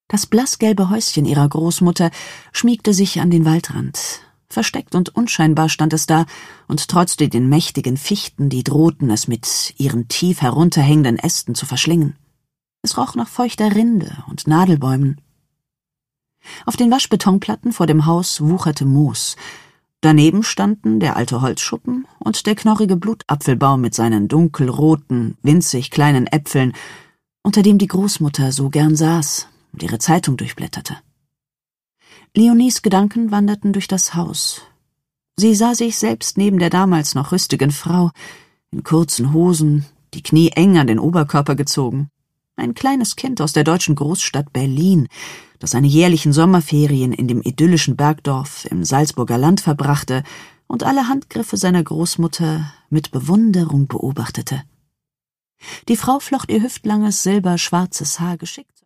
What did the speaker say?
Das blassgelbe Häuschen ihrer Großmutter schmiegte sich an den Waldrand. Versteckt und unscheinbar stand es da und trotzte den mächtigen Fichten, die drohten, es mit ihren tief herunterhängenden Ästen zu verschlingen. Es roch nach feuchter Rinde und Nadelbäumen. Auf den Waschbetonplatten vor dem Haus wucherte Moos. Daneben standen der alte Holzschuppen und der knorrige Blutapfelbaum mit seinen dunkelroten, winzig kleinen Äpfeln, unter dem die Großmutter so gern saß und ihre Zeitung durchblätterte. Leonies Gedanken wanderten durch das Haus. Sie sah sich selbst neben der damals noch rüstigen Frau, in kurzen Hosen, die Knie eng an den Oberkörper gezogen. Ein kleines Kind aus der deutschen Großstadt Berlin, das seine jährlichen Sommerferien in dem idyllischen Bergdorf im Salzburger Land verbrachte und alle Handgriffe seiner Großmutter mit Bewunderung beobachtete. Die Frau flocht ihr hüftlanges silberschwarzes Haar geschickt